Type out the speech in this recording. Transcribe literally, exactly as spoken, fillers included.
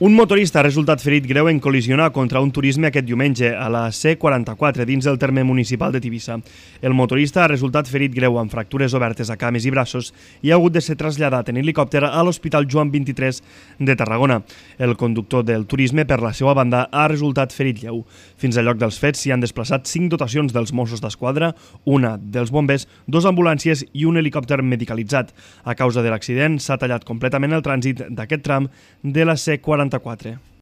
Un motorista ha resultat ferit greu en col·lisionar contra un turisme aquest diumenge a la C quaranta-quatre dins del terme municipal de Tivissa. El motorista ha resultat ferit greu amb fractures obertes a cames i braços i ha hagut de ser traslladat en helicòpter a l'Hospital Joan vint-i-tres de Tarragona. El conductor del turisme, per la seva banda, ha resultat ferit lleu. Fins al lloc dels fets s'hi han desplaçat cinc dotacions dels Mossos d'Esquadra, una dels bombers, dos ambulàncies i un helicòpter medicalitzat. A causa de l'accident s'ha tallat completament el trànsit d'aquest tram de la C quaranta-quatre.